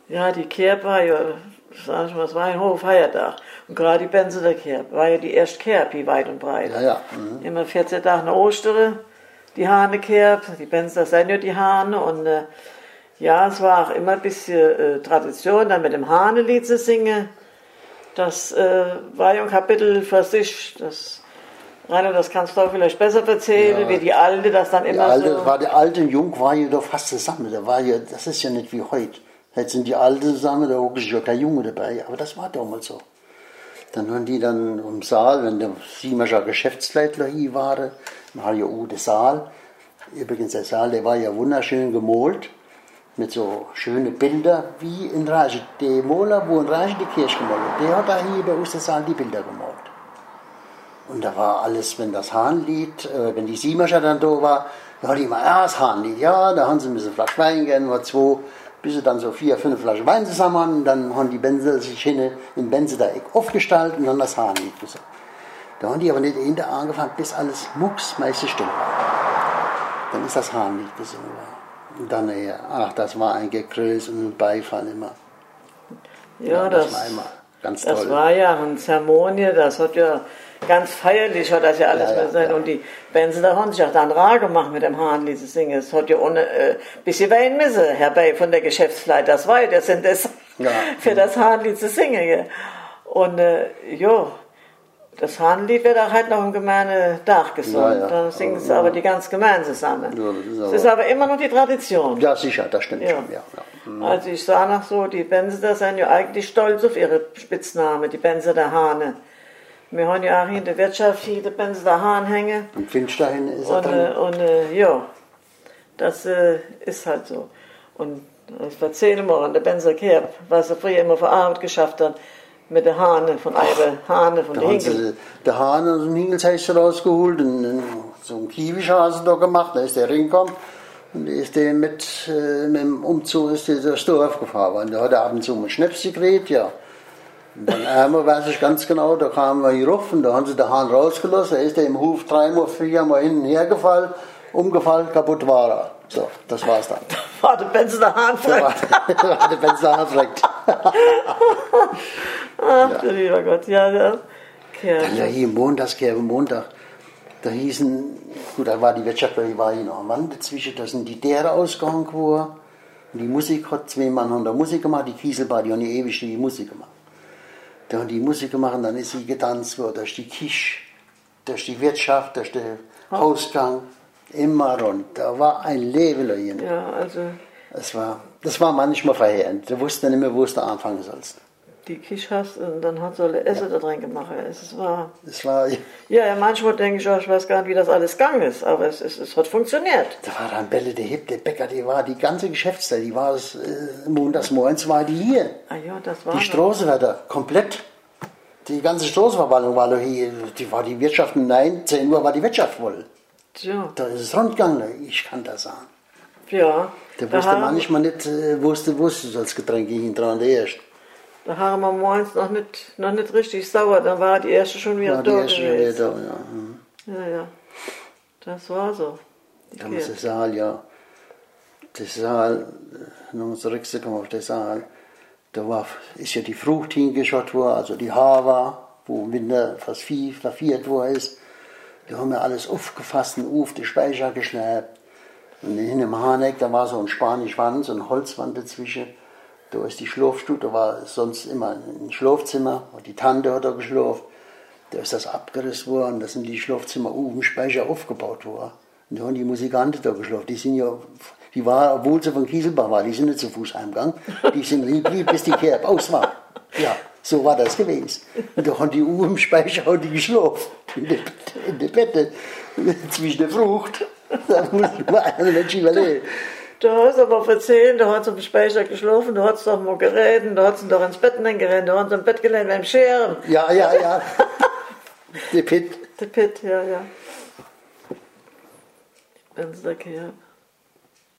Ja, die Kerb war ja, sag ich mal, es war ein hoher Feiertag. Und gerade die Benzeler Kerb war ja die erste Kerb, die weit und breit. Ja, ja. Immer 14 Tage nach Ostern, die Hahnekerb, die Benzeler sind ja die Hahne. Und ja, es war auch immer ein bisschen Tradition, dann mit dem Hahnelied zu singen. Das war ja ein Kapitel für sich. Rainer, das kannst du auch vielleicht besser erzählen, ja, wie die Alte das dann immer so... Der Alte und Jung war ja doch fast zusammen. Das ist ja nicht wie heute. Jetzt sind die Alten zusammen, da ist ja kein Junge dabei. Aber das war damals so. Dann haben die dann im Saal, wenn der Siemerscher Geschäftsleiter hier war, Mario Ude Saal. Übrigens der Saal, der war ja wunderschön gemalt. Mit so schönen Bildern, wie in Reiche. Der Maler, wo in Reiche die Kirche gemalt hat, der hat da hier bei uns der Saal die Bilder gemalt. Und da war alles, wenn das Hahnlied, wenn die Siemerscher dann da war, da hat die immer, ja, das Hahnlied, ja, da haben sie ein bisschen Flasche Wein gegeben, oder 2, bis sie dann so 4, 5 Flaschen Wein zusammen haben, und dann haben die Benze sich hin im Benzeler-Eck aufgestellt und dann das Hahnlied gesagt. Da haben die aber nicht hinter angefangen, bis alles mucksmäßig still war. Dann ist das Hahnlied gesungen worden. Und dann, ach, das war ein Gegröß und ein Beifall immer. Ja, das war immer ganz toll. Das war ja eine Zeremonie, das hat ja ganz feierlich, hat das ja alles sein. Und die Benzeler haben sich auch dann rar gemacht mit dem Hahnlied zu singen. Es hat ja ohne bisschen weinen müssen, Herr Bey von der Geschäftsleitung, das war ja das sind das für das Hahnlied zu singen. Und ja, das Hahnlied wird auch halt noch im gemeinen Tag gesungen. Da singen sie aber die ganz gemein zusammen. Ja, das ist aber immer noch die Tradition. Ja, sicher, das stimmt schon. Ja. Also ich sah noch so, die Benzeler sind ja eigentlich stolz auf ihre Spitzname, die Benzeler Hahne. Wir haben ja auch hier in der Wirtschaft hier den Benzeler Hahn hängen. Und Finsterhin ist er drin. Und ja, das ist halt so. Und ich erzähle mal an der Benzeler Kerb, was er früher immer für Arbeit geschafft hat. Mit der Hahne, von Eibe Hahne, von der Hinkel. Der Hahn aus dem Hinkelshäuschen rausgeholt und so einen Kiwischhasen da gemacht, da ist der reingekommen und ist der mit dem Umzug ist der durchs Dorf gefahren worden. Da hat er ab und zu mal Schnäpse gekriegt, ja. Und dann einmal weiß ich ganz genau, da kamen wir hier rauf und da haben sie den Hahn rausgelassen, da ist der im Hof 3 mal, 4 mal hinten hergefallen, umgefallen, kaputt war er. So, das war's dann. War der Benzeler Hahn verreckt. War der Benzeler Hahn verreckt. Ach du lieber Gott, ja. Dann ja hier Montag, da hießen, gut, da war die Wirtschaft, da war hier noch ein Mann dazwischen, da sind die Däre ausgegangen geworden. Und die Musik hat, 2 Mann haben da Musik gemacht, die Kieselbar, die haben die ewig die Musik gemacht. Da haben die Musik gemacht und dann ist sie getanzt worden, durch die Küche, durch die Wirtschaft, durch den Hausgang, immer rund. Da war ein Leben dahin. Ja, also. Das war manchmal verheerend. Du wusstest nicht mehr, wo du anfangen sollst. Die Kisch hast und dann hat so eine Essen da drin gemacht. Es war ja, manchmal denke ich auch, ich weiß gar nicht, wie das alles gegangen ist, aber es hat funktioniert. Da war dann Bälle, der Hipp, der Bäcker, die ganze Geschäftsstelle, die war montags morgens war die hier. Ah ja, das war die Straße war da komplett. Die ganze Straßenverwaltung war da hier. Die war die Wirtschaft, 10 Uhr war die Wirtschaft voll. Ja. Da ist es rundgegangen, ich kann das sagen. Ja. Da wusste manchmal nicht, wo du als Getränke hinten erst. Da haben wir morgens noch nicht richtig sauer, dann war die erste schon wieder da gewesen. Ja. Das war so. Da muss der Saal, ja. Der Saal, noch zurückzukommen auf den Saal, da ist ja die Frucht hingeschaut worden, also die Hafer, wo im Winter fast Vieh verfiert worden ist. Da haben wir alles aufgefasst und auf die Speicher geschleppt. Und hinten im Hahneck, da war so ein Spanischwand, so eine Holzwand dazwischen. Da ist die Schlafstube, da war sonst immer ein Schlafzimmer, die Tante hat da geschlafen. Da ist das abgerissen worden, da sind die Schlafzimmer im Speicher aufgebaut worden. Und da haben die Musikanten da geschlafen. Die waren, obwohl sie von Kieselbach waren, die sind nicht zu Fuß heimgegangen. Die sind geblieben, bis die Kerb aus war. Ja, so war das gewesen. Und da haben die im Speicher geschlafen, in der Bette, zwischen der Frucht. Da muss man einen Menschen überlegen. Du hast aber erzählt, du hast im Speicher geschlafen, du hast doch mal geredet, du hast doch ins Bett gerannt, du hast im Bett gelernt beim Scheren. Ja. Der Pitt. Der Pitt, ja. Benzeler Kerb.